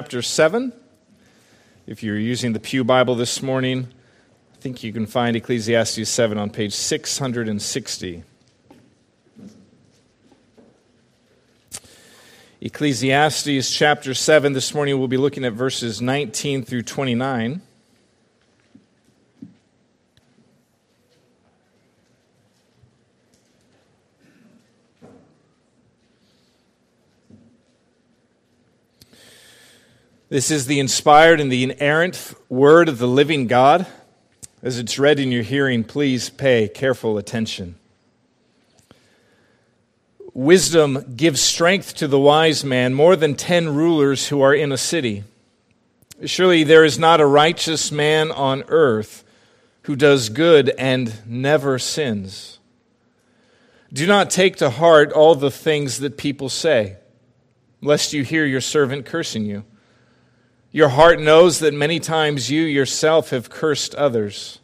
chapter 7. If you're using the Pew Bible this morning, I think you can find Ecclesiastes 7 on page 660. Ecclesiastes chapter 7, this morning we'll be looking at verses 19 through 29. This is the inspired and the inerrant word of the living God. As it's read in your hearing, please pay careful attention. Wisdom gives strength to the wise man more than 10 rulers who are in a city. Surely there is not a righteous man on earth who does good and never sins. Do not take to heart all the things that people say, lest you hear your servant cursing you. Your heart knows that many times you yourself have cursed others.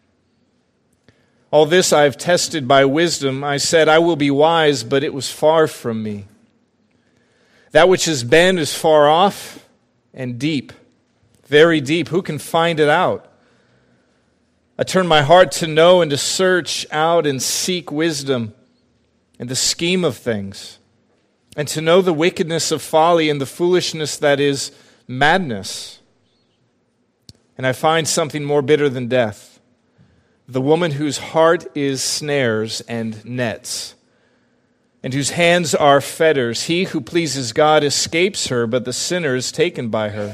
All this I have tested by wisdom. I said, I will be wise, but it was far from me. That which has been is far off and deep, very deep. Who can find it out? I turn my heart to know and to search out and seek wisdom and the scheme of things, and to know the wickedness of folly and the foolishness that is madness. And I find something more bitter than death, the woman whose heart is snares and nets, and whose hands are fetters. He who pleases God escapes her, but the sinner is taken by her.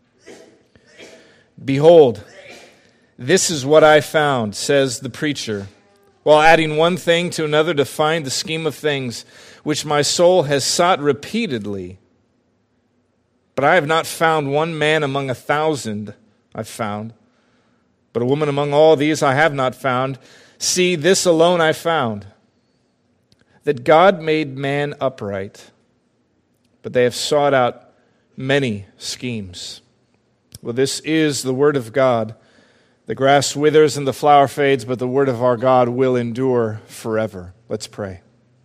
Behold, this is what I found, says the preacher, while adding one thing to another to find the scheme of things, which my soul has sought repeatedly. But I have not found one man among 1,000 I've found. But a woman among all these I have not found. See, this alone I found, that God made man upright, but they have sought out many schemes. Well, this is the word of God. The grass withers and the flower fades, but the word of our God will endure forever. Let's pray.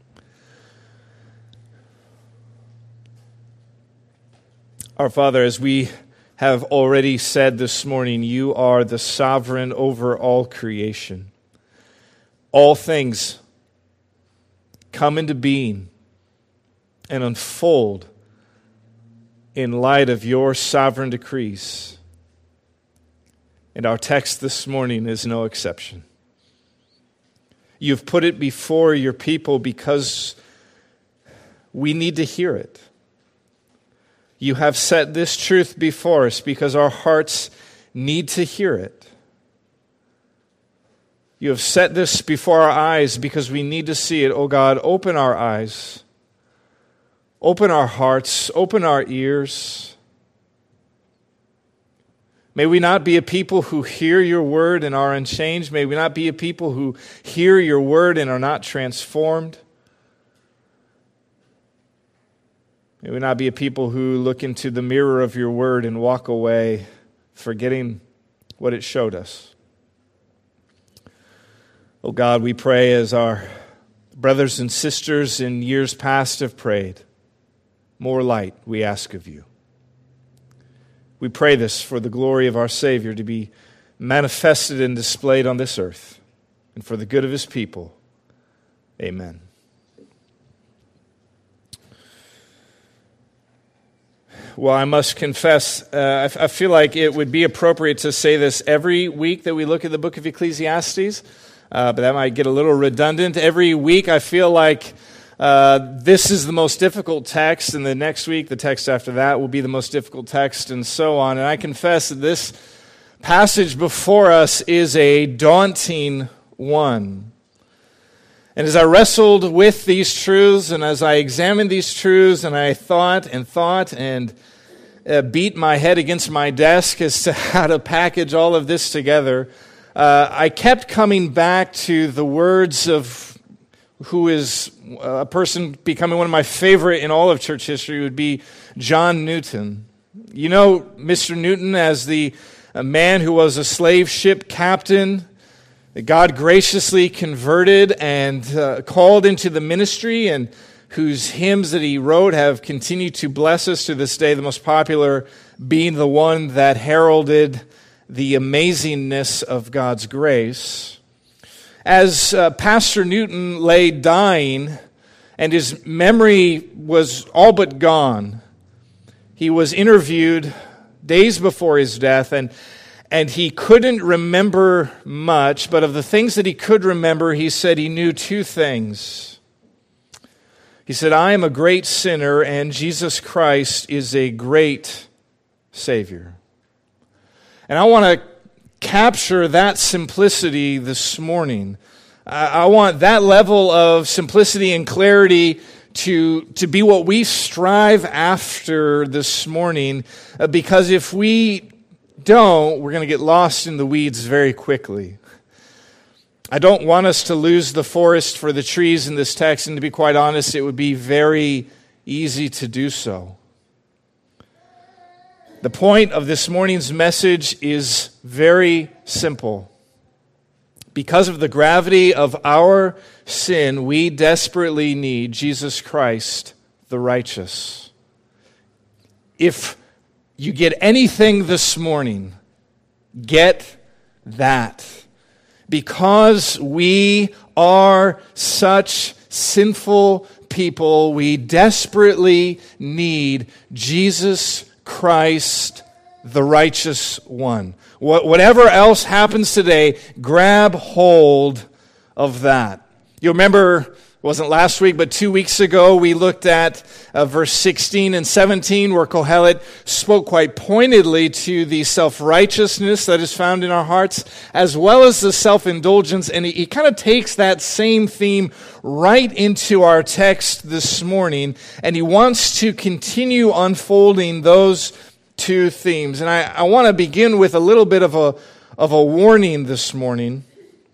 Our Father, as we have already said this morning, you are the sovereign over all creation. All things come into being and unfold in light of your sovereign decrees. And our text this morning is no exception. You've put it before your people because we need to hear it. You have set this truth before us because our hearts need to hear it. You have set this before our eyes because we need to see it. Oh God, open our eyes, open our hearts, open our ears. May we not be a people who hear your word and are unchanged. May we not be a people who hear your word and are not transformed. May we not be a people who look into the mirror of your word and walk away forgetting what it showed us. Oh God, we pray as our brothers and sisters in years past have prayed, more light we ask of you. We pray this for the glory of our Savior to be manifested and displayed on this earth, and for the good of his people. Amen. Well, I must confess, I feel like it would be appropriate to say this every week that we look at the book of Ecclesiastes, but that might get a little redundant. Every week I feel like this is the most difficult text, and the next week, the text after that, will be the most difficult text, and so on. And I confess that this passage before us is a daunting one. And as I wrestled with these truths, and as I examined these truths, and I thought and beat my head against my desk as to how to package all of this together, I kept coming back to the words of who is a person becoming one of my favorite in all of church history, would be John Newton. You know Mr. Newton as the man who was a slave ship captain that God graciously converted and called into the ministry, and whose hymns that he wrote have continued to bless us to this day, the most popular being the one that heralded the amazingness of God's grace. As Pastor Newton lay dying and his memory was all but gone, he was interviewed days before his death, and he couldn't remember much, but of the things that he could remember, he said he knew two things. He said, "I am a great sinner, and Jesus Christ is a great Savior." And I want to capture that simplicity this morning. I want that level of simplicity and clarity to be what we strive after this morning, because if we don't, we're going to get lost in the weeds very quickly. I don't want us to lose the forest for the trees in this text, and to be quite honest, it would be very easy to do so. The point of this morning's message is very simple. Because of the gravity of our sin, we desperately need Jesus Christ, the righteous. If you get anything this morning, get that. Because we are such sinful people, we desperately need Jesus Christ, the righteous one. Whatever else happens today, grab hold of that. You remember, it wasn't last week, but 2 weeks ago, we looked at verse 16 and 17, where Kohelet spoke quite pointedly to the self-righteousness that is found in our hearts, as well as the self-indulgence, and he kind of takes that same theme right into our text this morning, and he wants to continue unfolding those two themes. And I want to begin with a little bit of a warning this morning.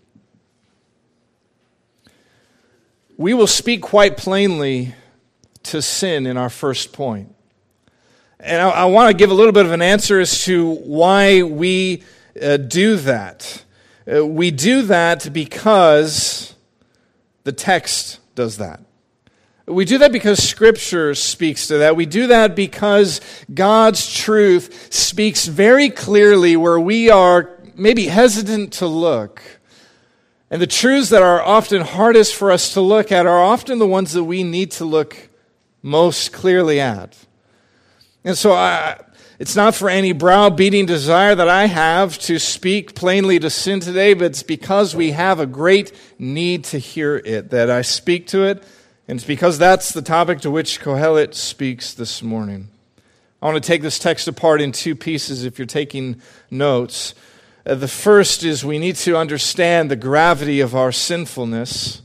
We will speak quite plainly to sin in our first point. And I want to give a little bit of an answer as to why we do that. We do that because the text does that. We do that because Scripture speaks to that. We do that because God's truth speaks very clearly where we are maybe hesitant to look. And the truths that are often hardest for us to look at are often the ones that we need to look most clearly at. And so it's not for any browbeating desire that I have to speak plainly to sin today, but it's because we have a great need to hear it that I speak to it. And it's because that's the topic to which Kohelet speaks this morning. I want to take this text apart in two pieces if you're taking notes. The first is we need to understand the gravity of our sinfulness.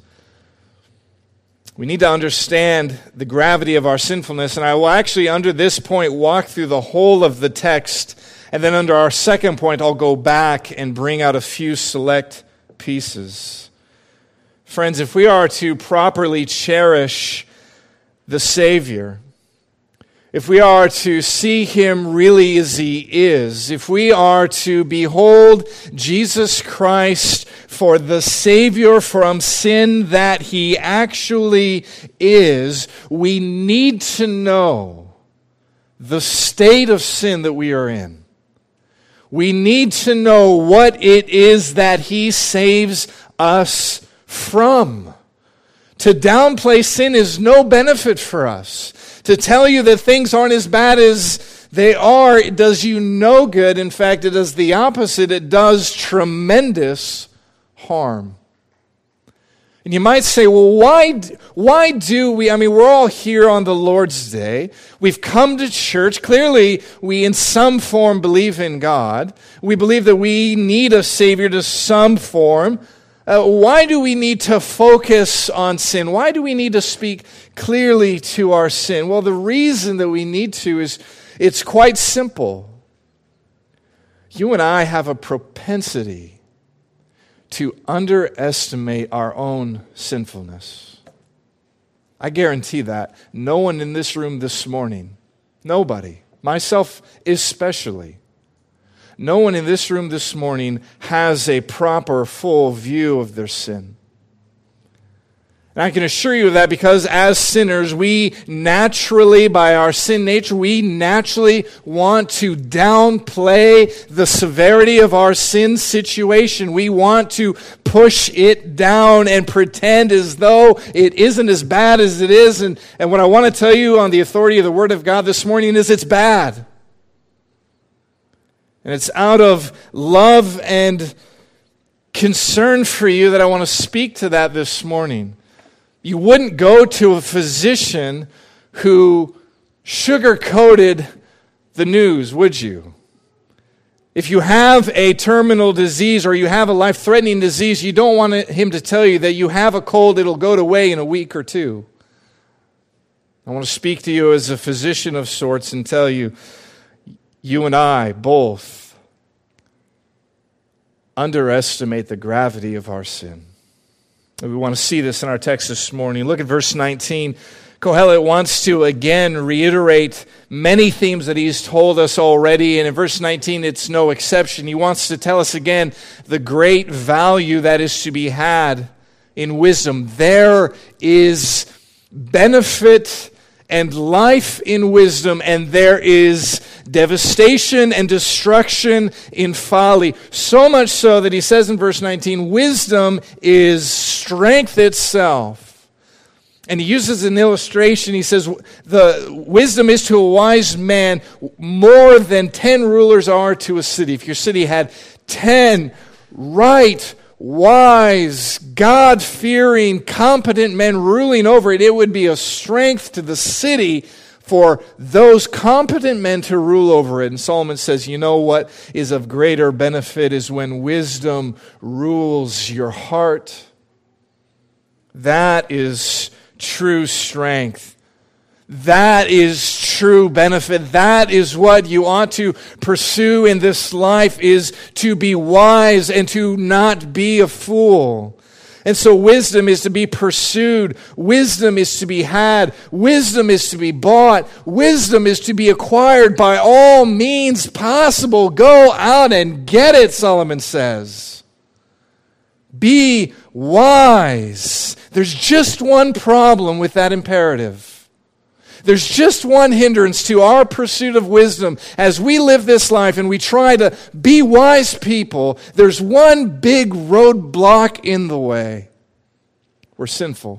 We need to understand the gravity of our sinfulness. And I will actually, under this point, walk through the whole of the text. And then under our second point, I'll go back and bring out a few select pieces. Friends, if we are to properly cherish the Savior, if we are to see Him really as He is, if we are to behold Jesus Christ for the Savior from sin that He actually is, we need to know the state of sin that we are in. We need to know what it is that He saves us from. To downplay sin is no benefit for us. To tell you that things aren't as bad as they are, it does you no good. In fact, it does the opposite. It does tremendous harm. And you might say, well, why do we, we're all here on the Lord's Day. We've come to church. Clearly, we in some form believe in God. We believe that we need a Savior to some form. Why do we need to focus on sin? Why do we need to speak clearly to our sin? Well, the reason that we need to is it's quite simple. You and I have a propensity to underestimate our own sinfulness. I guarantee that. No one in this room this morning, nobody, myself especially, no one in this room this morning has a proper, full view of their sin. And I can assure you of that because as sinners, we naturally, by our sin nature, we naturally want to downplay the severity of our sin situation. We want to push it down and pretend as though it isn't as bad as it is. And what I want to tell you on the authority of the Word of God this morning is it's bad. And it's out of love and concern for you that I want to speak to that this morning. You wouldn't go to a physician who sugar-coated the news, would you? If you have a terminal disease or you have a life-threatening disease, you don't want him to tell you that you have a cold, it'll go away in a week or two. I want to speak to you as a physician of sorts and tell you, you and I both underestimate the gravity of our sin. We want to see this in our text this morning. Look at verse 19. Kohelet wants to again reiterate many themes that he's told us already, and in verse 19 it's no exception. He wants to tell us again the great value that is to be had in wisdom. There is benefit and life in wisdom, and there is devastation and destruction in folly. So much so that he says in verse 19, wisdom is strength itself. And he uses an illustration. He says, the wisdom is to a wise man more than 10 rulers are to a city. If your city had 10 right, wise, God-fearing, competent men ruling over it, it would be a strength to the city for those competent men to rule over it. And Solomon says, you know what is of greater benefit is when wisdom rules your heart. That is true strength. That is true benefit. That is what you ought to pursue in this life, is to be wise and to not be a fool. And so wisdom is to be pursued. Wisdom is to be had. Wisdom is to be bought. Wisdom is to be acquired by all means possible. Go out and get it, Solomon says. Be wise. There's just one problem with that imperative. There's just one hindrance to our pursuit of wisdom. As we live this life and we try to be wise people, there's one big roadblock in the way. We're sinful.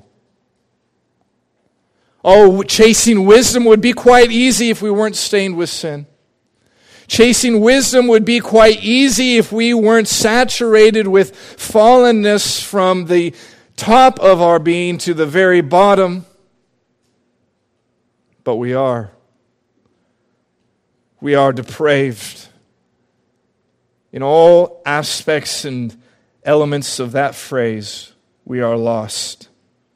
Oh, chasing wisdom would be quite easy if we weren't stained with sin. Chasing wisdom would be quite easy if we weren't saturated with fallenness from the top of our being to the very bottom. But we are. We are depraved in all aspects and elements of that phrase. We are lost.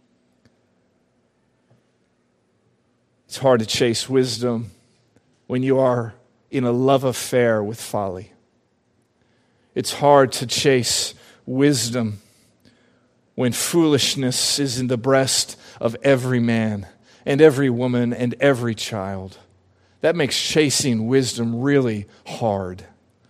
It's hard to chase wisdom when you are in a love affair with folly. It's hard to chase wisdom when foolishness is in the breast of every man and every woman and every child. That makes chasing wisdom really hard.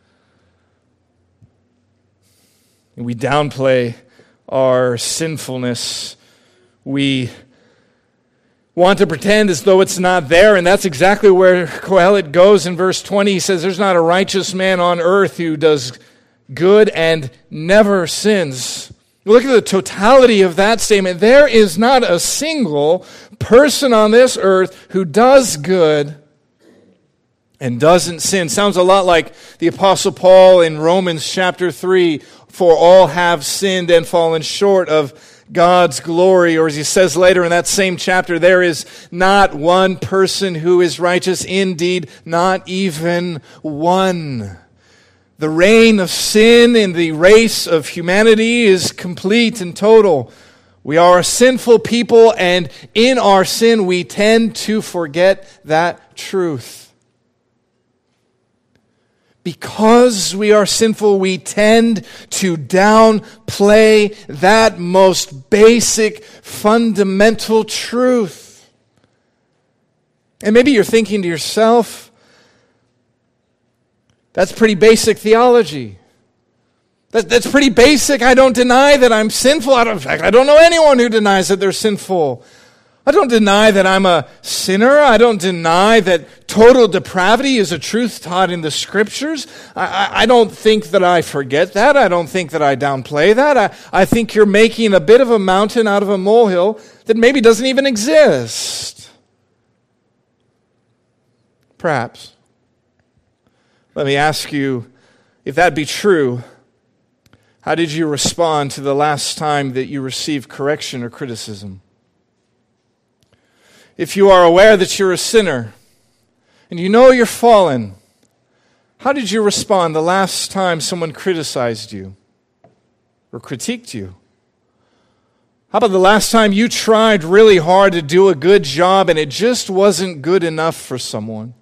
And we downplay our sinfulness. We want to pretend as though it's not there, and that's exactly where Kohelet goes in verse 20. He says, there's not a righteous man on earth who does good and never sins. Look at the totality of that statement. There is not a single person on this earth who does good and doesn't sin. Sounds a lot like the Apostle Paul in Romans chapter 3, for all have sinned and fallen short of God's glory. Or as he says later in that same chapter, there is not one person who is righteous, indeed, not even one. The reign of sin in the race of humanity is complete and total. We are a sinful people, and in our sin we tend to forget that truth. Because we are sinful, we tend to downplay that most basic, fundamental truth. And maybe you're thinking to yourself, that's pretty basic theology. That's pretty basic. I don't deny that I'm sinful. In fact, I don't know anyone who denies that they're sinful. I don't deny that I'm a sinner. I don't deny that total depravity is a truth taught in the Scriptures. I don't think that I forget that. I don't think that I downplay that. I think you're making a bit of a mountain out of a molehill that maybe doesn't even exist. Perhaps. Let me ask you, if that be true, how did you respond to the last time that you received correction or criticism? If you are aware that you're a sinner and you know you're fallen, how did you respond the last time someone criticized you or critiqued you? How about the last time you tried really hard to do a good job and it just wasn't good enough for someone?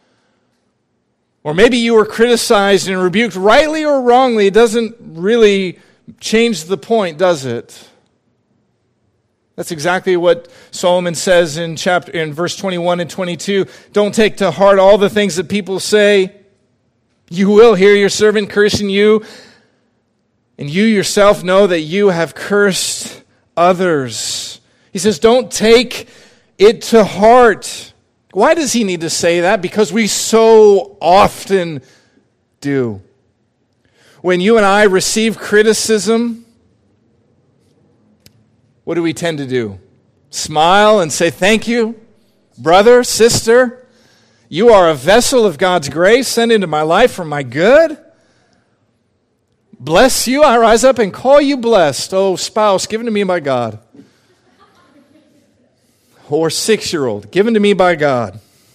Or maybe you were criticized and rebuked rightly or wrongly. It doesn't really change the point, does it? That's exactly what Solomon says in verse 21 and 22. Don't take to heart all the things that people say. You will hear your servant cursing you, and you yourself know that you have cursed others. He says, don't take it to heart. Why does he need to say that? Because we so often do. When you and I receive criticism, what do we tend to do? Smile and say, thank you, brother, sister. You are a vessel of God's grace sent into my life for my good. Bless you. I rise up and call you blessed. Oh, spouse, given to me by God. Or 6-year-old, given to me by God.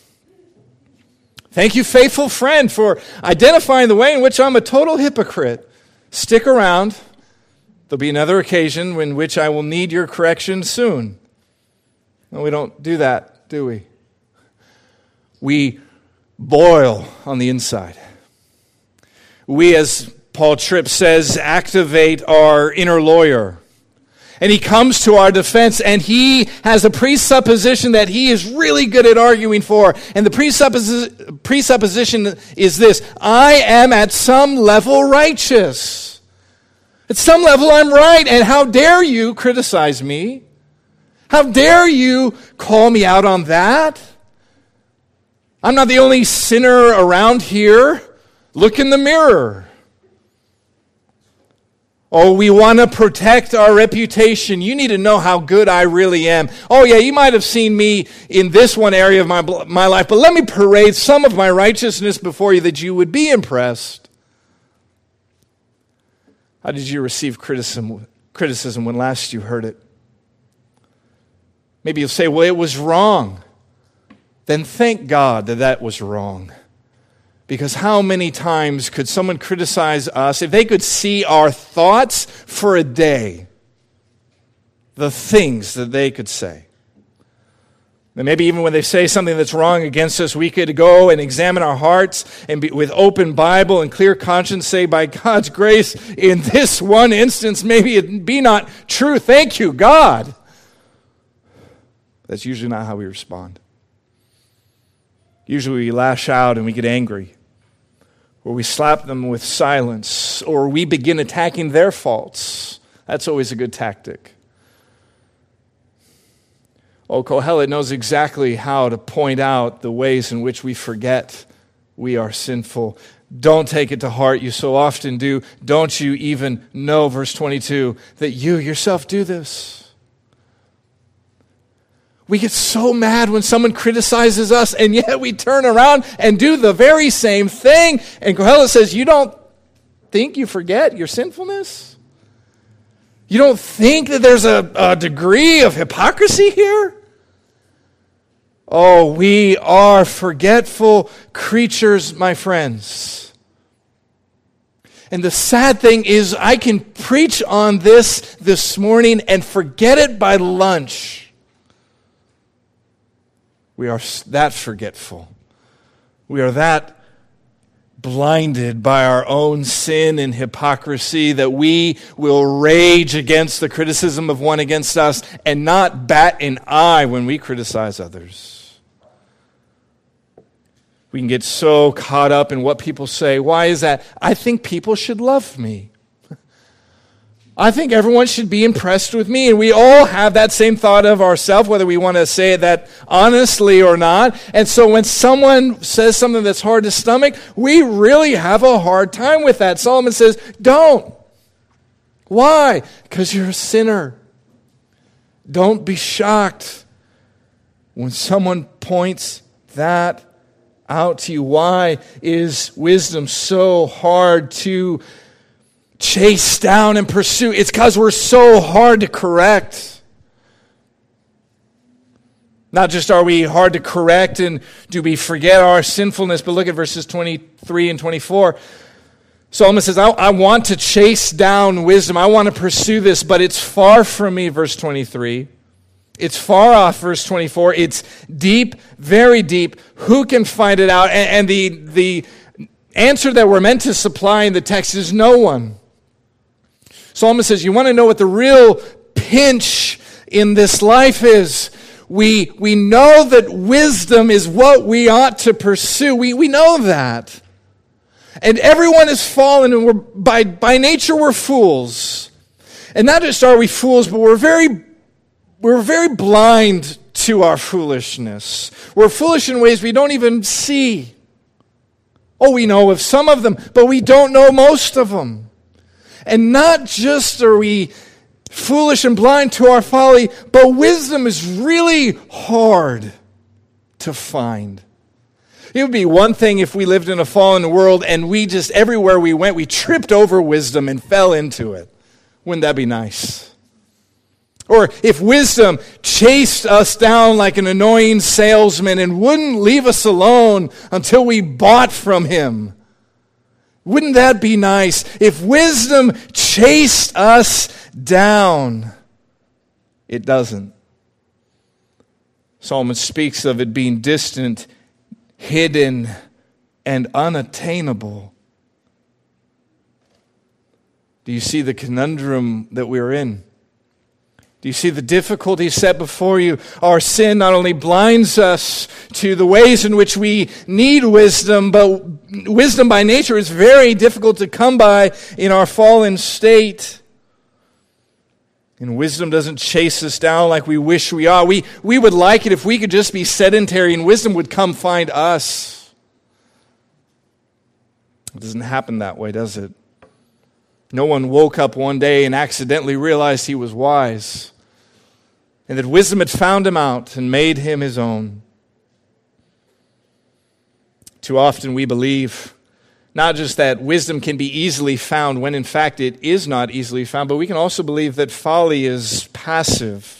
Thank you, faithful friend, for identifying the way in which I'm a total hypocrite. Stick around. There'll be another occasion in which I will need your correction soon. No, we don't do that, do we? We boil on the inside. We, as Paul Tripp says, activate our inner lawyer. And he comes to our defense, and he has a presupposition that he is really good at arguing for. And the presupposition is this: I am at some level righteous. At some level I'm right, and how dare you criticize me? How dare you call me out on that? I'm not the only sinner around here. Look in the mirror. Oh, we want to protect our reputation. You need to know how good I really am. Oh, yeah, you might have seen me in this one area of my life, but let me parade some of my righteousness before you that you would be impressed. How did you receive criticism when last you heard it? Maybe you'll say, well, it was wrong. Then thank God that that was wrong. Because how many times could someone criticize us if they could see our thoughts for a day? The things that they could say. And maybe even when they say something that's wrong against us, we could go and examine our hearts and with open Bible and clear conscience say, by God's grace, in this one instance, maybe it be not true. Thank you, God. That's usually not how we respond. Usually we lash out and we get angry, or we slap them with silence, or we begin attacking their faults. That's always a good tactic. Oh, Kohelet knows exactly how to point out the ways in which we forget we are sinful. Don't take it to heart, you so often do. Don't you even know, verse 22, that you yourself do this? We get so mad when someone criticizes us, and yet we turn around and do the very same thing. And Kohelet says, you don't think you forget your sinfulness? You don't think that there's a degree of hypocrisy here? Oh, we are forgetful creatures, my friends. And the sad thing is, I can preach on this morning and forget it by lunch. We are that forgetful. We are that blinded by our own sin and hypocrisy that we will rage against the criticism of one against us and not bat an eye when we criticize others. We can get so caught up in what people say. Why is that? I think people should love me. I think everyone should be impressed with me. And we all have that same thought of ourselves, whether we want to say that honestly or not. And so when someone says something that's hard to stomach, we really have a hard time with that. Solomon says, don't. Why? Because you're a sinner. Don't be shocked when someone points that out to you. Why is wisdom so hard to chase down and pursue? It's because we're so hard to correct. Not just are we hard to correct and do we forget our sinfulness, but look at verses 23 and 24. Solomon says, I want to chase down wisdom. I want to pursue this, but it's far from me, verse 23. It's far off, verse 24. It's deep, very deep. Who can find it out? And the answer that we're meant to supply in the text is no one. Solomon says, you want to know what the real pinch in this life is? We know that wisdom is what we ought to pursue. We know that. And everyone is fallen, and we're by nature we're fools. And not just are we fools, but we're very blind to our foolishness. We're foolish in ways we don't even see. Oh, we know of some of them, but we don't know most of them. And not just are we foolish and blind to our folly, but wisdom is really hard to find. It would be one thing if we lived in a fallen world and we just, everywhere we went, we tripped over wisdom and fell into it. Wouldn't that be nice? Or if wisdom chased us down like an annoying salesman and wouldn't leave us alone until we bought from him. Wouldn't that be nice? If wisdom chased us down, it doesn't. Solomon speaks of it being distant, hidden, and unattainable. Do you see the conundrum that we're in? Do you see the difficulty set before you? Our sin not only blinds us to the ways in which we need wisdom, but wisdom by nature is very difficult to come by in our fallen state. And wisdom doesn't chase us down like we wish we are. We would like it if we could just be sedentary and wisdom would come find us. It doesn't happen that way, does it? No one woke up one day and accidentally realized he was wise, and that wisdom had found him out and made him his own. Too often we believe not just that wisdom can be easily found, when in fact it is not easily found, but we can also believe that folly is passive.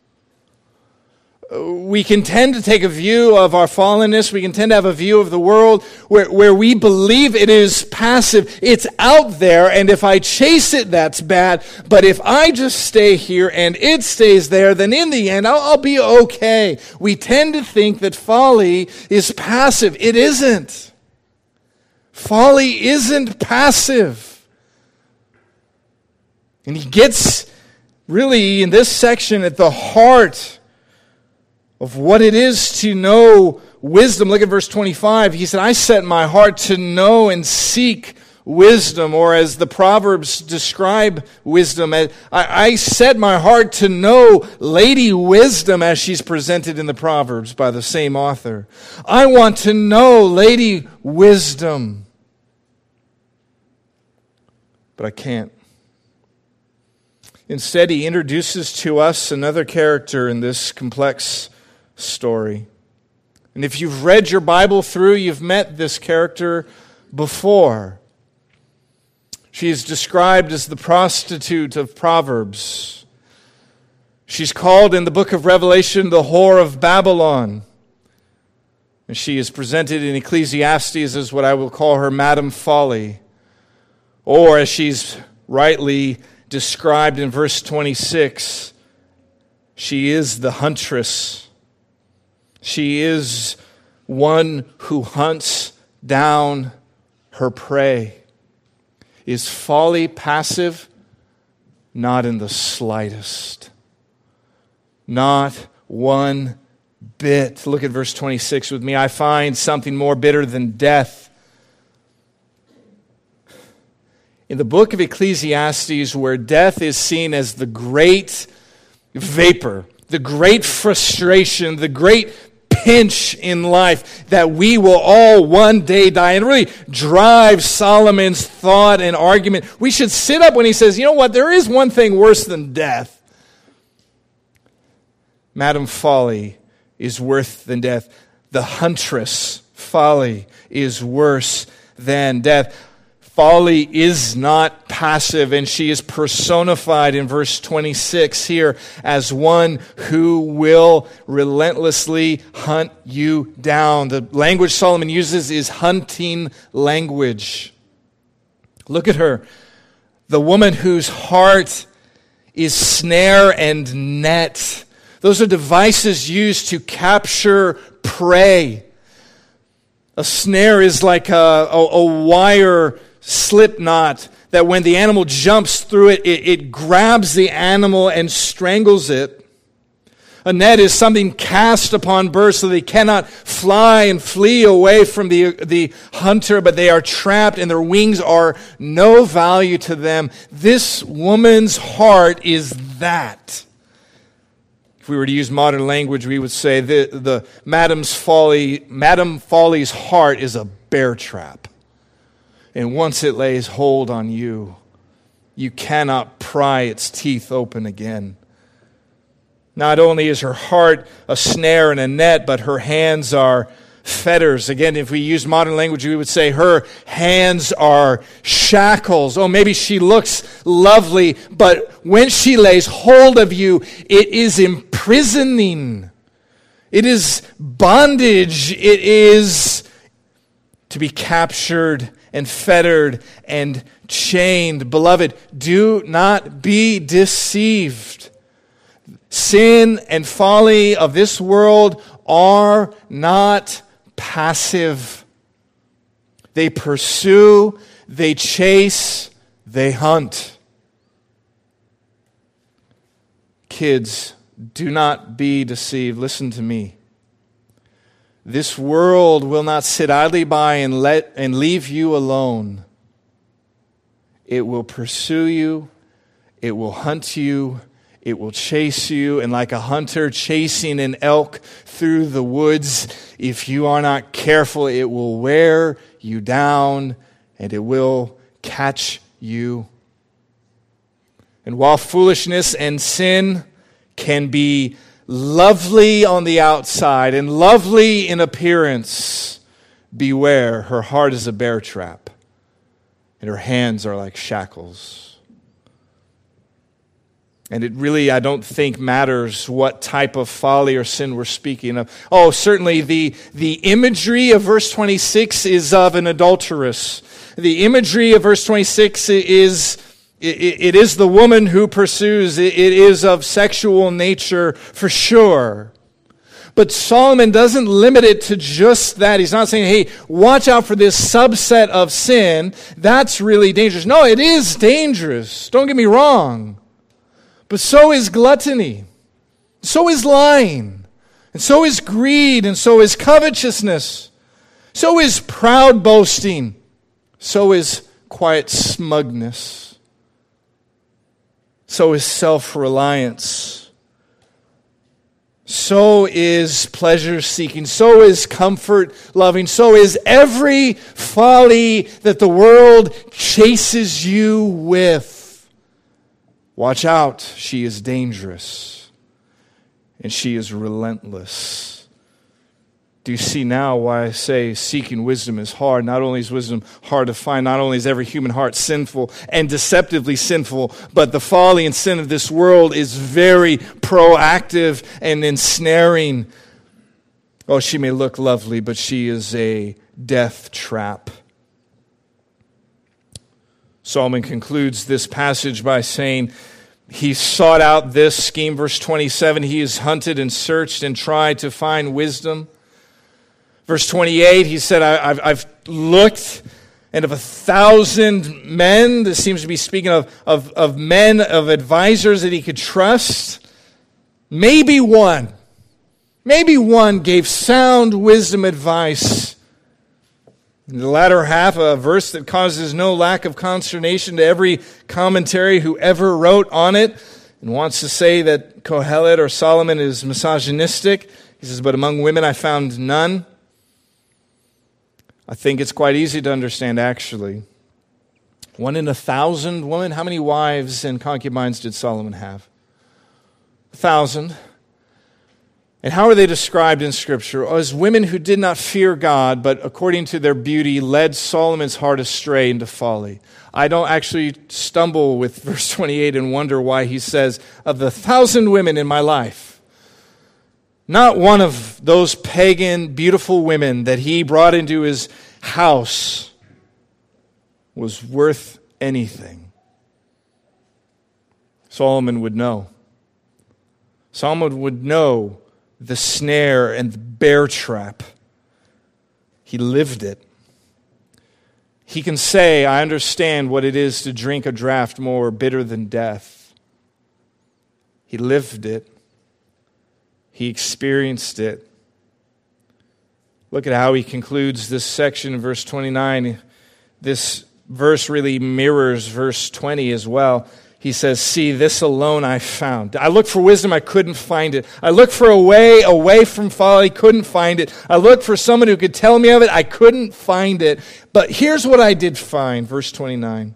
We can tend to take a view of our fallenness. We can tend to have a view of the world where we believe it is passive. It's out there, and if I chase it, that's bad. But if I just stay here and it stays there, then in the end, I'll be okay. We tend to think that folly is passive. It isn't. Folly isn't passive. And he gets really in this section at the heart of what it is to know wisdom. Look at verse 25. He said, I set my heart to know and seek wisdom, or as the Proverbs describe wisdom, I set my heart to know Lady Wisdom as she's presented in the Proverbs by the same author. I want to know Lady Wisdom, but I can't. Instead, he introduces to us another character in this complex story. And if you've read your Bible through, you've met this character before. She is described as the prostitute of Proverbs. She's called in the book of Revelation the whore of Babylon. And she is presented in Ecclesiastes as what I will call her Madam Folly. Or as she's rightly described in verse 26, she is the huntress. She is one who hunts down her prey. Is folly passive? Not in the slightest. Not one bit. Look at verse 26 with me. I find something more bitter than death. in the book of Ecclesiastes, where death is seen as the great vapor, the great frustration, the great pinch in life, that we will all one day die, and really drive Solomon's thought and argument. We should sit up when he says, you know what, there is one thing worse than death. Madam Folly is worse than death. The huntress Folly is worse than death. Folly is not passive, and she is personified in verse 26 here as one who will relentlessly hunt you down. The language Solomon uses is hunting language. Look at her. The woman whose heart is snare and net. Those are devices used to capture prey. A snare is like a wire slip knot that when the animal jumps through it, it grabs the animal and strangles it. A net is something cast upon birds so they cannot fly and flee away from the hunter, but they are trapped and their wings are no value to them. This woman's heart is that. If we were to use modern language, we would say the Madam Folly's heart is a bear trap. And once it lays hold on you, you cannot pry its teeth open again. Not only is her heart a snare and a net, but her hands are fetters. Again, if we use modern language, we would say her hands are shackles. Oh, maybe she looks lovely, but when she lays hold of you, it is imprisoning. It is bondage. It is to be captured and fettered and chained. Beloved, do not be deceived. Sin and folly of this world are not passive. They pursue, they chase, they hunt. Kids, do not be deceived. Listen to me. This world will not sit idly by and leave you alone. It will pursue you. It will hunt you. It will chase you. And like a hunter chasing an elk through the woods, if you are not careful, it will wear you down and it will catch you. And while foolishness and sin can be lovely on the outside and lovely in appearance, beware, her heart is a bear trap and her hands are like shackles. And it really, I don't think, matters what type of folly or sin we're speaking of. Oh, certainly the imagery of verse 26 is of an adulteress. The imagery of verse 26 is it is the woman who pursues. It is of sexual nature for sure. But Solomon doesn't limit it to just that. He's not saying, hey, watch out for this subset of sin. That's really dangerous. No, it is dangerous. Don't get me wrong. But so is gluttony. So is lying. And so is greed. And so is covetousness. So is proud boasting. So is quiet smugness. So is self-reliance. So is pleasure-seeking. So is comfort-loving. So is every folly that the world chases you with. Watch out, she is dangerous. And she is relentless. Do you see now why I say seeking wisdom is hard? Not only is wisdom hard to find, not only is every human heart sinful and deceptively sinful, but the folly and sin of this world is very proactive and ensnaring. Oh, she may look lovely, but she is a death trap. Solomon concludes this passage by saying, he sought out this scheme. Verse 27, he has hunted and searched and tried to find wisdom. Verse 28, he said, I've looked, and of 1,000 men, this seems to be speaking of men, of advisors that he could trust, maybe one gave sound wisdom advice. In the latter half, a verse that causes no lack of consternation to every commentary who ever wrote on it and wants to say that Kohelet or Solomon is misogynistic. He says, but among women I found none. I think it's quite easy to understand, actually. 1 in 1,000 women. How many wives and concubines did Solomon have? 1,000. And how are they described in Scripture? As women who did not fear God, but according to their beauty, led Solomon's heart astray into folly. I don't actually stumble with verse 28 and wonder why he says, of the 1,000 women in my life, not one of those pagan, beautiful women that he brought into his house was worth anything. Solomon would know. Solomon would know the snare and the bear trap. He lived it. He can say, I understand what it is to drink a draught more bitter than death. He lived it. He experienced it. Look at how he concludes this section in verse 29. This verse really mirrors verse 20 as well. He says, see, this alone I found. I looked for wisdom, I couldn't find it. I looked for a way away from folly, couldn't find it. I looked for someone who could tell me of it, I couldn't find it. But here's what I did find, verse 29.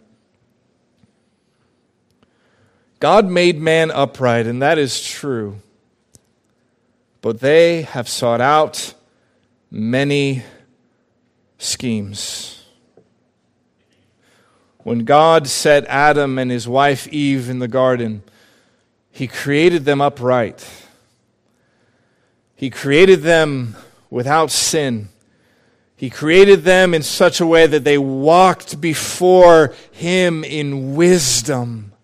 God made man upright, and that is true. But they have sought out many schemes. When God set Adam and his wife Eve in the garden, He created them upright. He created them without sin. He created them in such a way that they walked before Him in wisdom.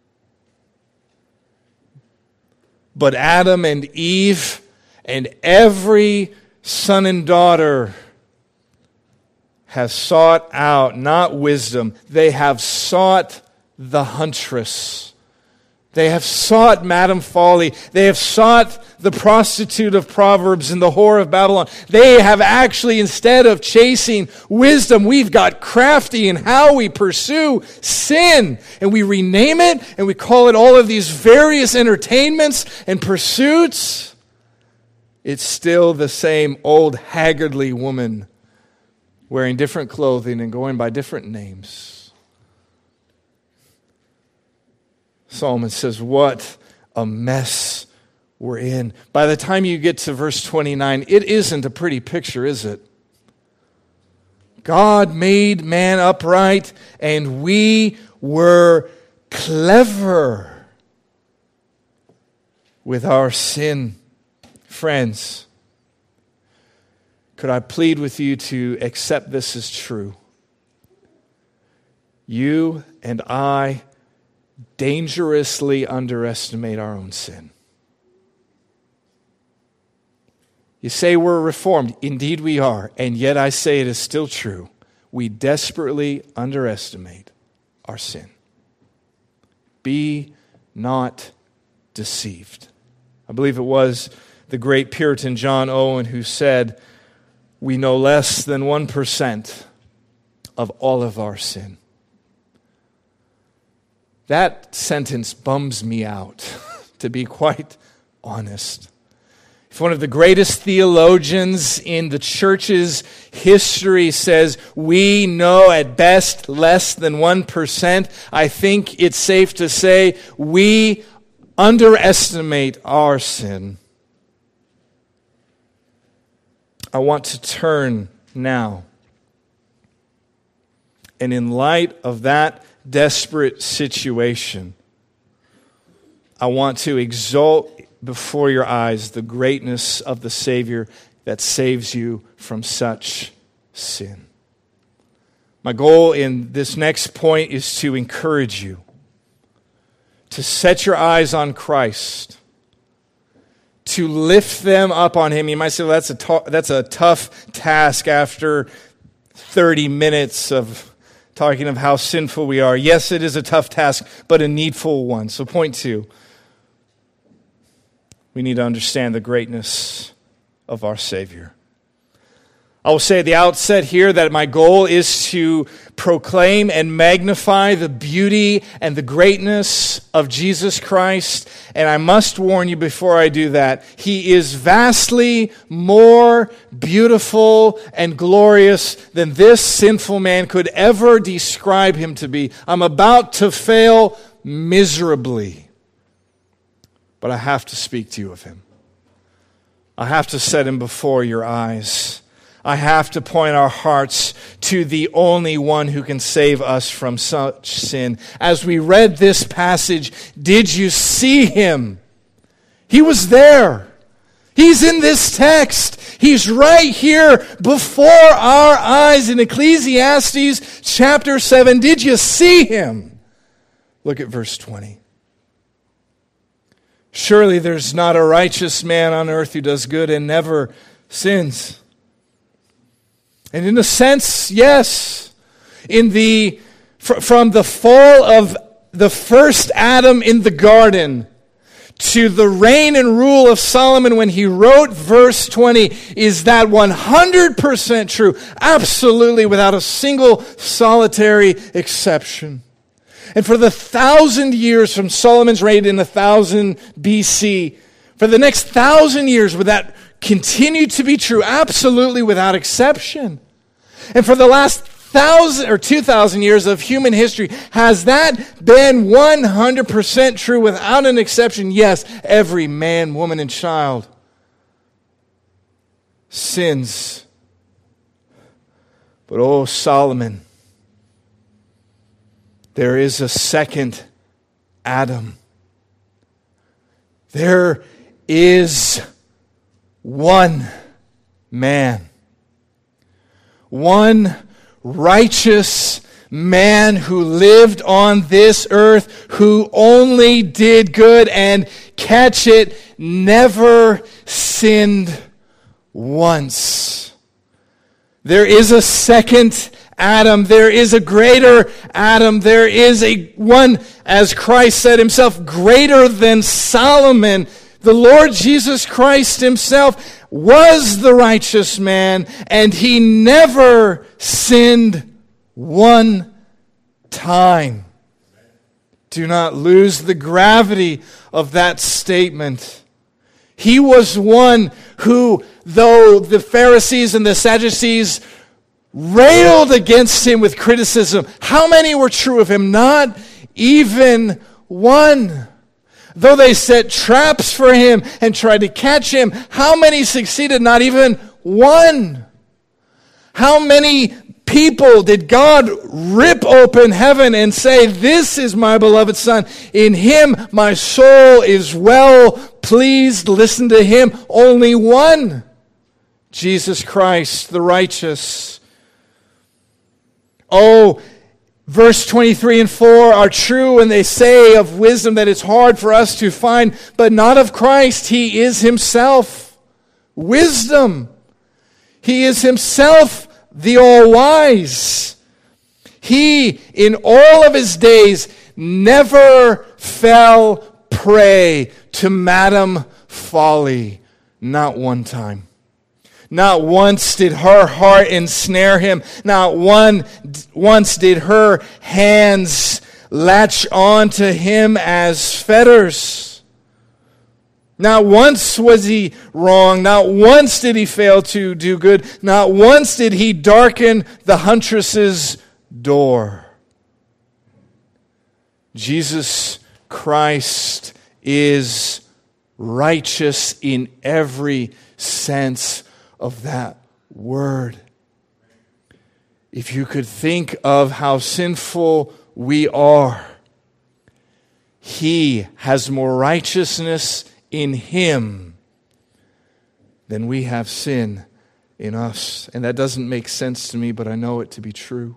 But Adam and Eve and every son and daughter have sought out not wisdom, they have sought the huntress. They have sought Madam Folly. They have sought the prostitute of Proverbs and the whore of Babylon. They have actually, instead of chasing wisdom, we've got crafty in how we pursue sin. And we rename it and we call it all of these various entertainments and pursuits. It's still the same old haggardly woman wearing different clothing and going by different names. Solomon says, what a mess we're in. By the time you get to verse 29, it isn't a pretty picture, is it? God made man upright, and we were clever with our sin. Friends, could I plead with you to accept this as true? You and I dangerously underestimate our own sin. You say we're reformed. Indeed we are. And yet I say it is still true. We desperately underestimate our sin. Be not deceived. I believe it was the great Puritan John Owen who said, we know less than 1% of all of our sin. That sentence bums me out, to be quite honest. If one of the greatest theologians in the church's history says we know at best less than 1%, I think it's safe to say we underestimate our sin. I want to turn now, and in light of that desperate situation, I want to exalt before your eyes the greatness of the Savior that saves you from such sin. My goal in this next point is to encourage you to set your eyes on Christ, to lift them up on Him. You might say, well, that's a tough task after 30 minutes of talking of how sinful we are. Yes, it is a tough task, but a needful one. So point 2, we need to understand the greatness of our Savior. I will say at the outset here that my goal is to proclaim and magnify the beauty and the greatness of Jesus Christ. And I must warn you before I do that, He is vastly more beautiful and glorious than this sinful man could ever describe Him to be. I'm about to fail miserably, but I have to speak to you of Him. I have to set Him before your eyes. I have to point our hearts to the only one who can save us from such sin. As we read this passage, did you see Him? He was there. He's in this text. He's right here before our eyes in Ecclesiastes chapter 7. Did you see Him? Look at verse 20. Surely there's not a righteous man on earth who does good and never sins. And in a sense, yes, from the fall of the first Adam in the garden to the reign and rule of Solomon when he wrote verse 20, is that 100% true? Absolutely, without a single solitary exception. And for the 1,000 years from Solomon's reign in 1000 BC, for the next 1,000 years, would that continue to be true? Absolutely, without exception. And for the last 1,000 or 2,000 years of human history, has that been 100% true without an exception? Yes, every man, woman, and child sins. But oh, Solomon, there is a second Adam. There is one man. One righteous man who lived on this earth, who only did good and catch it, never sinned once. There is a second Adam. There is a greater Adam. There is a one, as Christ said Himself, greater than Solomon. The Lord Jesus Christ Himself was the righteous man, and He never sinned one time. Do not lose the gravity of that statement. He was one who, though the Pharisees and the Sadducees railed against Him with criticism, how many were true of Him? Not even one. Though they set traps for Him and tried to catch Him, how many succeeded? Not even one. How many people did God rip open heaven and say, "This is my beloved Son. In Him my soul is well pleased. Listen to Him." Only one. Jesus Christ, the righteous. Oh, verse 23 and 4 are true when they say of wisdom that it's hard for us to find, but not of Christ. He is Himself wisdom. He is Himself the all-wise. He, in all of His days, never fell prey to Madam Folly. Not one time. Not once did her heart ensnare Him. Not once did her hands latch on to Him as fetters. Not once was He wrong. Not once did He fail to do good. Not once did He darken the huntress's door. Jesus Christ is righteous in every sense of that word. If you could think of how sinful we are, He has more righteousness in Him than we have sin in us. And that doesn't make sense to me, but I know it to be true.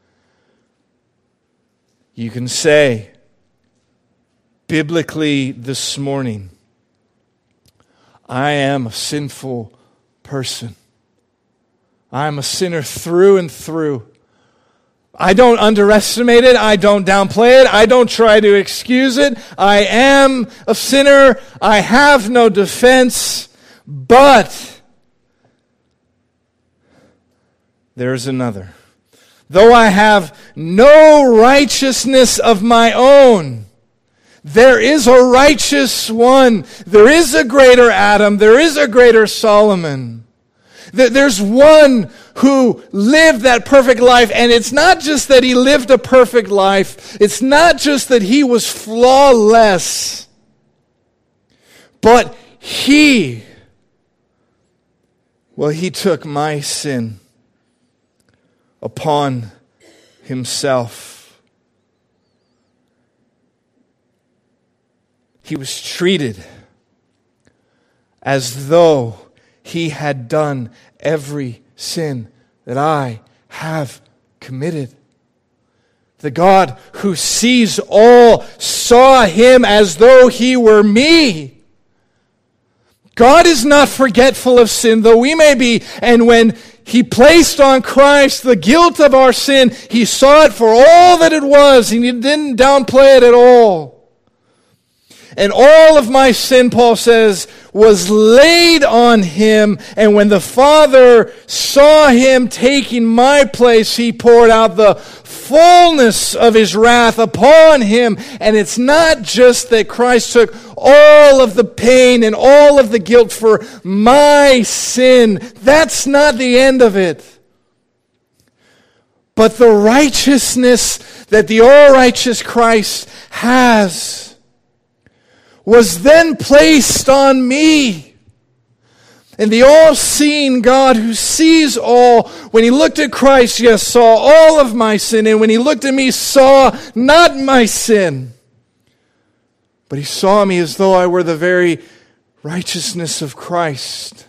You can say, biblically this morning, I am a sinful person. I am a sinner through and through. I don't underestimate it. I don't downplay it. I don't try to excuse it. I am a sinner. I have no defense. But there's another. Though I have no righteousness of my own, there is a righteous one. There is a greater Adam. There is a greater Solomon. There's one who lived that perfect life. And it's not just that he lived a perfect life. It's not just that he was flawless. But he took my sin upon himself. He was treated as though he had done every sin that I have committed. The God who sees all saw him as though he were me. God is not forgetful of sin, though we may be. And when he placed on Christ the guilt of our sin, he saw it for all that it was. And he didn't downplay it at all. And all of my sin, Paul says, was laid on him. And when the Father saw him taking my place, he poured out the fullness of his wrath upon him. And it's not just that Christ took all of the pain and all of the guilt for my sin. That's not the end of it. But the righteousness that the all-righteous Christ has was then placed on me. And the all-seeing God who sees all, when he looked at Christ, yes, saw all of my sin. And when he looked at me, saw not my sin. But he saw me as though I were the very righteousness of Christ.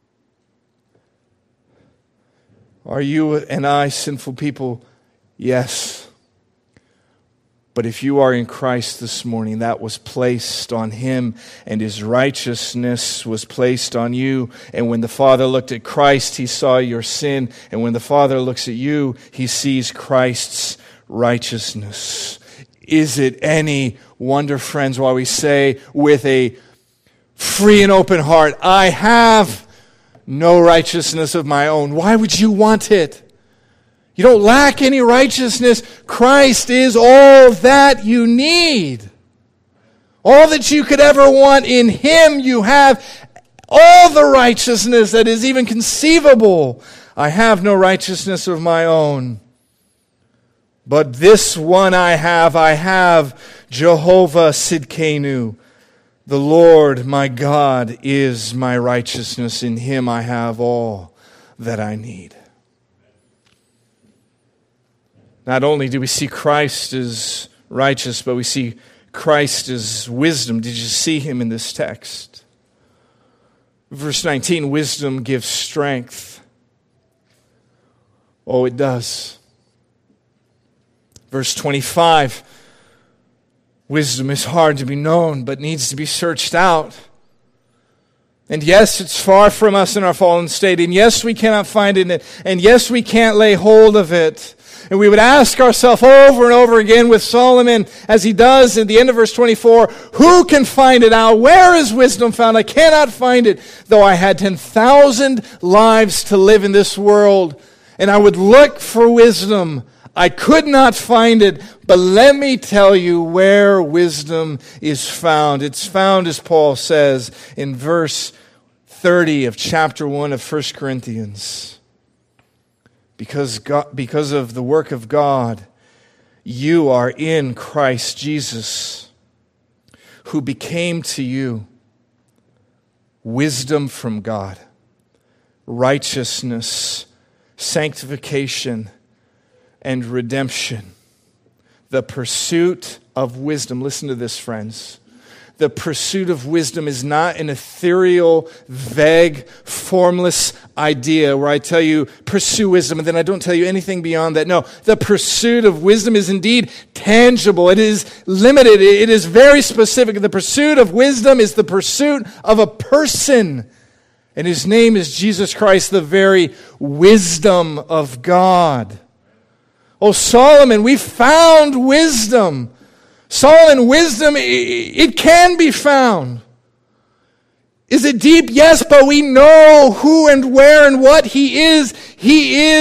Are you and I sinful people? Yes. But if you are in Christ this morning, that was placed on him, and his righteousness was placed on you. And when the Father looked at Christ, he saw your sin. And when the Father looks at you, he sees Christ's righteousness. Is it any wonder, friends, why we say with a free and open heart, I have no righteousness of my own? Why would you want it? You don't lack any righteousness. Christ is all that you need. All that you could ever want in him, you have all the righteousness that is even conceivable. I have no righteousness of my own. But this one I have Jehovah Sidkenu. The Lord my God is my righteousness. In him I have all that I need. Not only do we see Christ as righteous, but we see Christ as wisdom. Did you see him in this text? Verse 19, wisdom gives strength. Oh, it does. Verse 25, wisdom is hard to be known, but needs to be searched out. And yes, it's far from us in our fallen state. And yes, we cannot find it. And yes, we can't lay hold of it. And we would ask ourselves over and over again with Solomon, as he does at the end of verse 24, who can find it out? Where is wisdom found? I cannot find it. Though I had 10,000 lives to live in this world, and I would look for wisdom, I could not find it. But let me tell you where wisdom is found. It's found, as Paul says, in verse 30 of chapter 1 of 1 Corinthians. Because of the work of God, you are in Christ Jesus, who became to you wisdom from God, righteousness, sanctification, and redemption. The pursuit of wisdom. Listen to this, friends. The pursuit of wisdom is not an ethereal, vague, formless idea where I tell you, pursue wisdom, and then I don't tell you anything beyond that. No, the pursuit of wisdom is indeed tangible. It is limited. It is very specific. The pursuit of wisdom is the pursuit of a person, and his name is Jesus Christ, the very wisdom of God. Oh, Solomon, we found wisdom. Solomon, wisdom, it can be found. Is it deep? Yes, but we know who and where and what he is. He is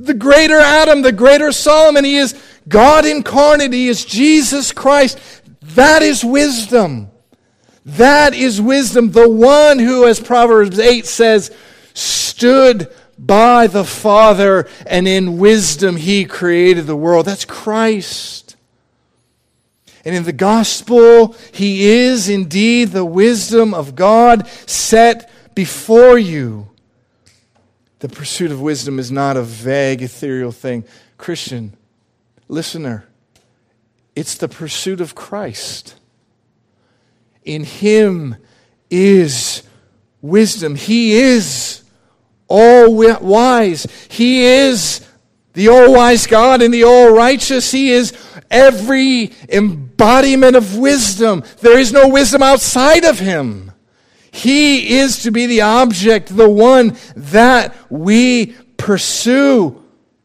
the greater Adam, the greater Solomon. He is God incarnate. He is Jesus Christ. That is wisdom. That is wisdom. The one who, as Proverbs 8 says, stood by the Father, and in wisdom he created the world. That's Christ. And in the gospel, he is indeed the wisdom of God set before you. The pursuit of wisdom is not a vague, ethereal thing. Christian, listener, it's the pursuit of Christ. In him is wisdom. He is all-wise. He is the all-wise God and the all-righteous. He is every embodiment of wisdom. There is no wisdom outside of him. He is to be the object, the one that we pursue.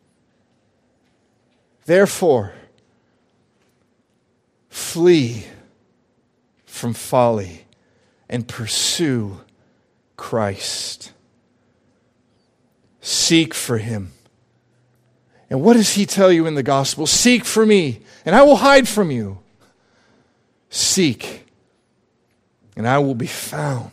Therefore, flee from folly and pursue Christ. Seek for him. And what does he tell you in the gospel? Seek for me, and I will hide from you. Seek, and I will be found.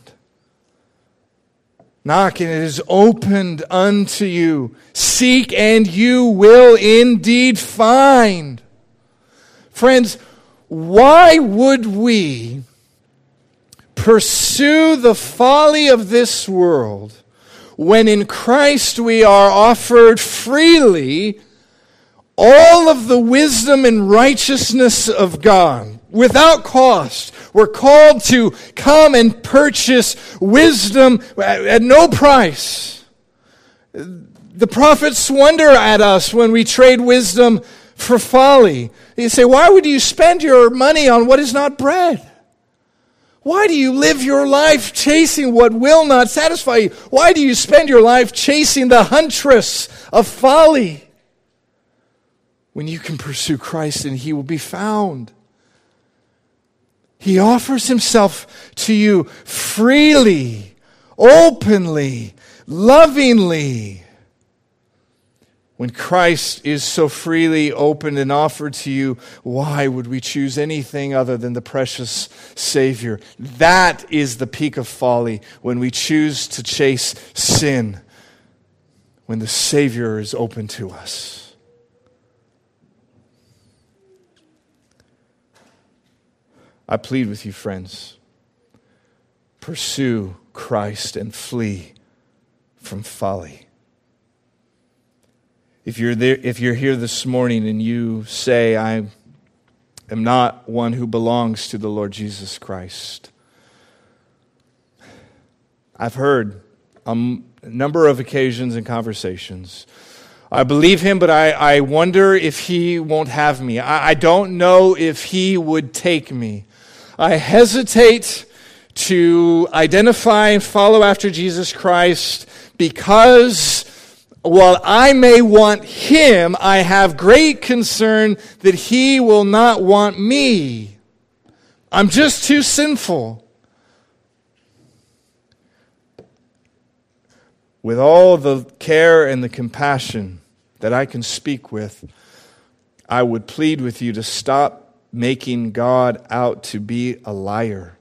Knock, and it is opened unto you. Seek, and you will indeed find. Friends, why would we pursue the folly of this world when in Christ we are offered freely all of the wisdom and righteousness of God without cost? We're called to come and purchase wisdom at no price. The prophets wonder at us when we trade wisdom for folly. They say, why would you spend your money on what is not bread? Why do you live your life chasing what will not satisfy you? Why do you spend your life chasing the huntress of folly when you can pursue Christ and he will be found? He offers himself to you freely, openly, lovingly. When Christ is so freely opened and offered to you, why would we choose anything other than the precious Savior? That is the peak of folly, when we choose to chase sin, when the Savior is open to us. I plead with you, friends, pursue Christ and flee from folly. If you're here this morning and you say, I am not one who belongs to the Lord Jesus Christ, I've heard on a number of occasions and conversations, I believe him, but I wonder if he won't have me. I don't know if he would take me. I hesitate to identify and follow after Jesus Christ because while I may want him, I have great concern that he will not want me. I'm just too sinful. With all the care and the compassion that I can speak with, I would plead with you to stop making God out to be a liar.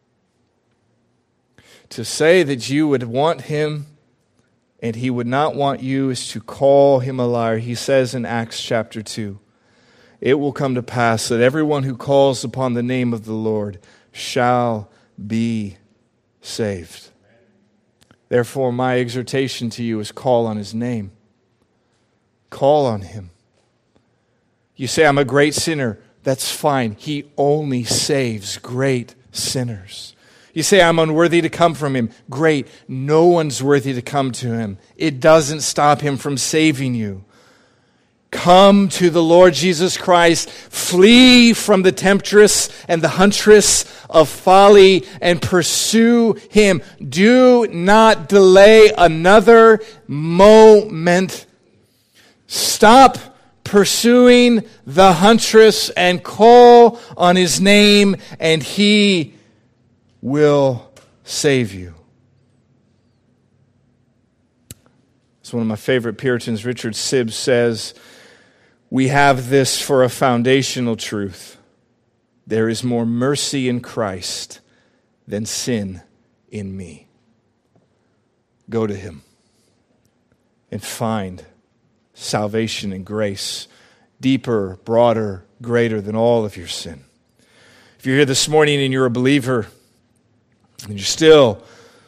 To say that you would want him and he would not want you is to call him a liar. He says in Acts chapter 2, it will come to pass that everyone who calls upon the name of the Lord shall be saved. Therefore, my exhortation to you is call on his name. Call on him. You say, I'm a great sinner. That's fine. He only saves great sinners. You say, I'm unworthy to come from him. Great. No one's worthy to come to him. It doesn't stop him from saving you. Come to the Lord Jesus Christ. Flee from the temptress and the huntress of folly and pursue him. Do not delay another moment. Stop pursuing the huntress and call on his name, and he will save you. As one of my favorite Puritans, Richard Sibbes, says, we have this for a foundational truth. There is more mercy in Christ than sin in me. Go to him and find salvation and grace, deeper, broader, greater than all of your sin. If you're here this morning and you're a believer, and you're still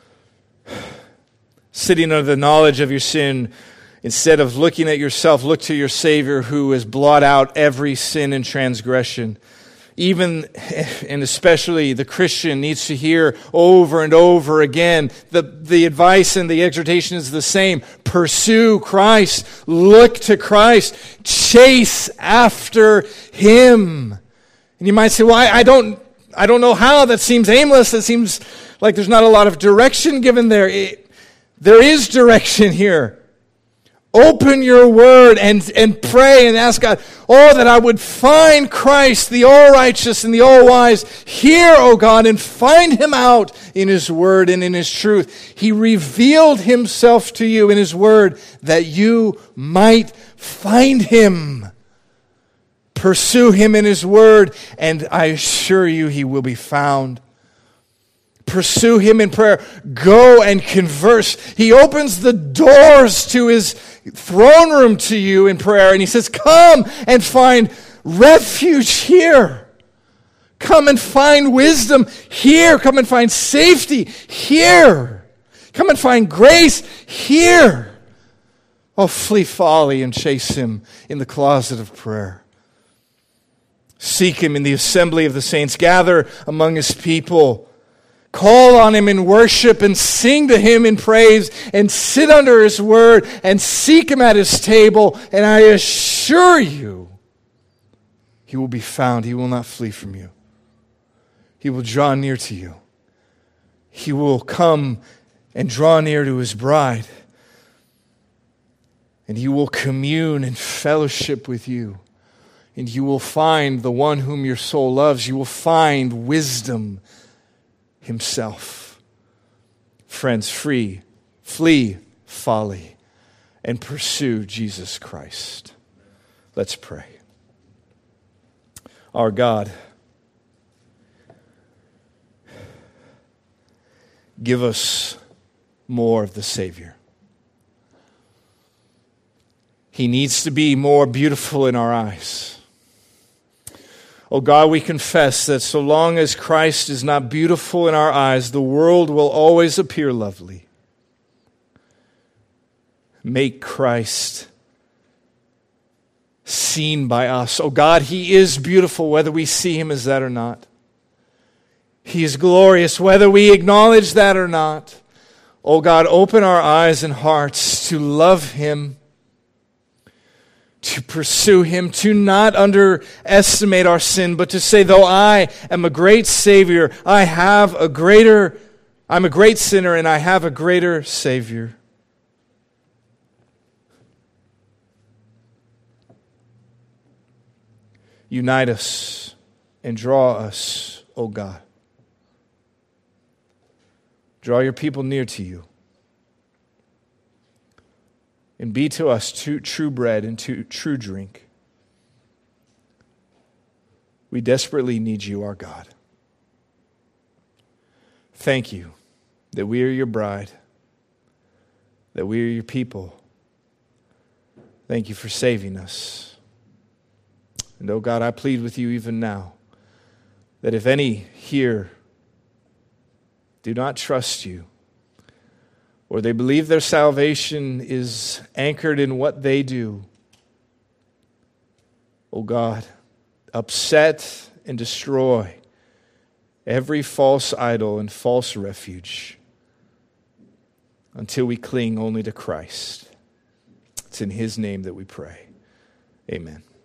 sitting under the knowledge of your sin, instead of looking at yourself, look to your Savior who has blotted out every sin and transgression. Even and especially the Christian needs to hear over and over again the advice and the exhortation is the same. Pursue Christ. Look to Christ. Chase after Him. And you might say, well, I don't know how. That seems aimless. That seems like there's not a lot of direction given there. There is direction here. Open your word and pray and ask God, that I would find Christ, the all-righteous and the all-wise, here, O God, and find Him out in His word and in His truth. He revealed Himself to you in His word that you might find Him. Pursue Him in His word, and I assure you He will be found. Pursue Him in prayer. Go and converse. He opens the doors to His throne room to you in prayer, and He says, come and find refuge here. Come and find wisdom here. Come and find safety here. Come and find grace here. Oh, flee folly and chase Him in the closet of prayer. Seek Him in the assembly of the saints. Gather among His people. Call on Him in worship and sing to Him in praise and sit under His word and seek Him at His table. And I assure you, He will be found. He will not flee from you. He will draw near to you. He will come and draw near to His bride. And He will commune and fellowship with you. And you will find the one whom your soul loves. You will find wisdom Himself. Friends, flee folly, and pursue Jesus Christ. Let's pray. Our God, give us more of the Savior. He needs to be more beautiful in our eyes. Oh God, we confess that so long as Christ is not beautiful in our eyes, the world will always appear lovely. Make Christ seen by us. Oh God, He is beautiful whether we see Him as that or not. He is glorious whether we acknowledge that or not. Oh God, open our eyes and hearts to love Him, to pursue Him, to not underestimate our sin, but to say, though I am a great Savior, I'm a great sinner and I have a greater Savior. Unite us and draw us, O God. Draw your people near to you. And be to us true bread and true drink. We desperately need you, our God. Thank you that we are your bride, that we are your people. Thank you for saving us. And oh God, I plead with you even now that if any here do not trust you, or they believe their salvation is anchored in what they do, oh God, upset and destroy every false idol and false refuge until we cling only to Christ. It's in His name that we pray. Amen.